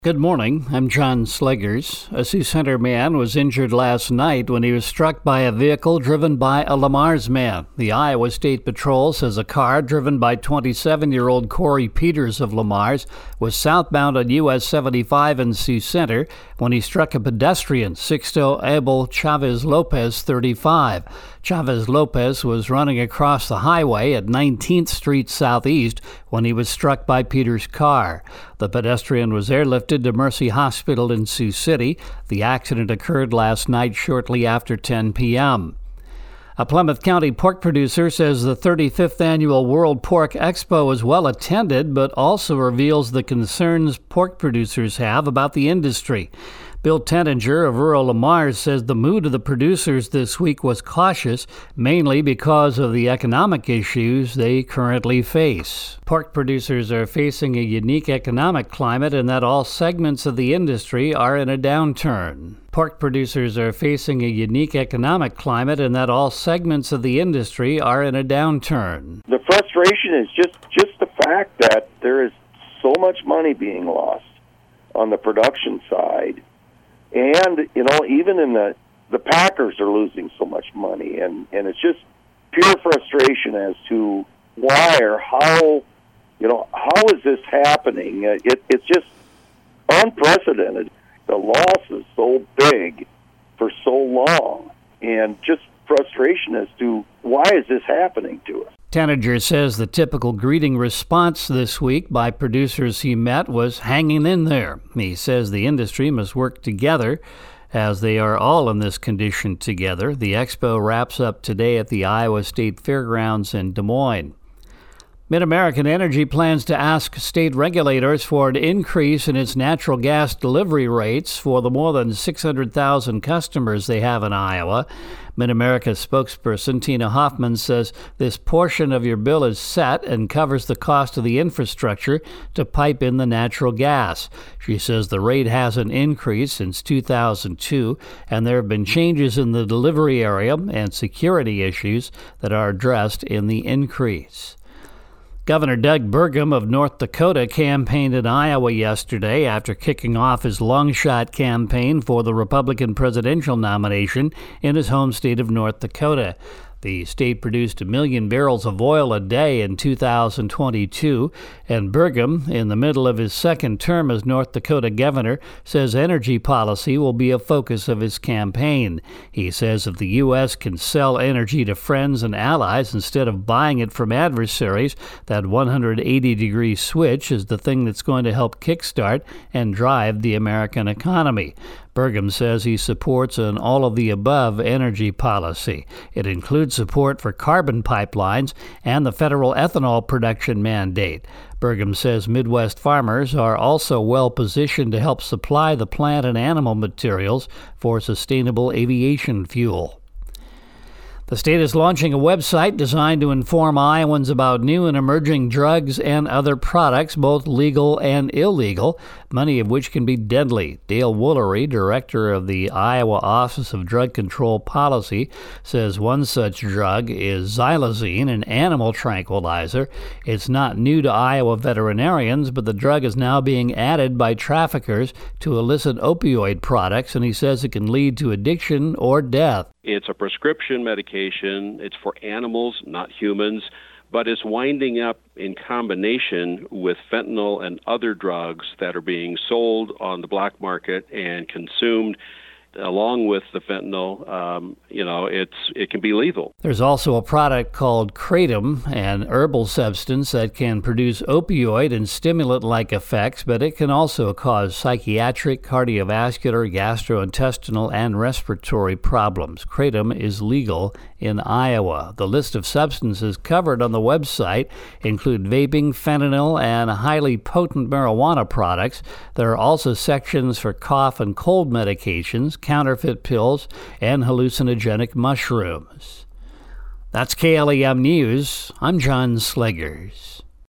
Good morning, I'm John Sleggers. A Sioux Center man was injured last night when he was struck by a vehicle driven by a Le Mars man. The Iowa State Patrol says a car driven by 27-year-old Corey Peters of Le Mars was southbound on US 75 in Sioux Center when he struck a pedestrian, Sixto Abel Chavez Lopez, 35. Chavez Lopez was running across the highway at 19th Street Southeast when he was struck by Peters' car. The pedestrian was airlifted to Mercy Hospital in Sioux City. The accident occurred last night shortly after 10 p.m. A Plymouth County pork producer says the 35th Annual World Pork Expo was well attended, but also reveals the concerns pork producers have about the industry. Bill Tenninger of rural Le Mars says the mood of the producers this week was cautious, mainly because of the economic issues they currently face. Pork producers are facing a unique economic climate in that all segments of the industry are in a downturn. Pork producers are facing a unique economic climate in that all segments of the industry are in a downturn. The frustration is just the fact that there is so much money being lost on the production side. And, even in the packers are losing so much money. And it's just pure frustration as to why or how is this happening? It's just unprecedented. The loss is so big for so long. And just frustration as to why is this happening to us? Tenninger says the typical greeting response this week by producers he met was hanging in there. He says the industry must work together as they are all in this condition together. The expo wraps up today at the Iowa State Fairgrounds in Des Moines. MidAmerican Energy plans to ask state regulators for an increase in its natural gas delivery rates for the more than 600,000 customers they have in Iowa. MidAmerica spokesperson Tina Hoffman says this portion of your bill is set and covers the cost of the infrastructure to pipe in the natural gas. She says the rate hasn't increased since 2002, and there have been changes in the delivery area and security issues that are addressed in the increase. Governor Doug Burgum of North Dakota campaigned in Iowa yesterday after kicking off his long-shot campaign for the Republican presidential nomination in his home state of North Dakota. The state produced 1 million barrels of oil a day in 2022, and Burgum, in the middle of his second term as North Dakota governor, says energy policy will be a focus of his campaign. He says if the U.S. can sell energy to friends and allies instead of buying it from adversaries, that 180-degree switch is the thing that's going to help kickstart and drive the American economy. Burgum says he supports an all-of-the-above energy policy. It includes support for carbon pipelines and the federal ethanol production mandate. Burgum says Midwest farmers are also well-positioned to help supply the plant and animal materials for sustainable aviation fuel. The state is launching a website designed to inform Iowans about new and emerging drugs and other products, both legal and illegal, many of which can be deadly. Dale Woolery, director of the Iowa Office of Drug Control Policy, says one such drug is xylazine, an animal tranquilizer. It's not new to Iowa veterinarians, but the drug is now being added by traffickers to illicit opioid products, and he says it can lead to addiction or death. It's a prescription medication. It's for animals, not humans, but it's winding up in combination with fentanyl and other drugs that are being sold on the black market and consumed along with the fentanyl. It can be lethal. There's also a product called Kratom, an herbal substance that can produce opioid and stimulant-like effects, but it can also cause psychiatric, cardiovascular, gastrointestinal, and respiratory problems. Kratom is legal in Iowa. The list of substances covered on the website include vaping, fentanyl, and highly potent marijuana products. There are also sections for cough and cold medications, counterfeit pills, and hallucinogenic mushrooms. That's KLEM News. I'm John Sleggers.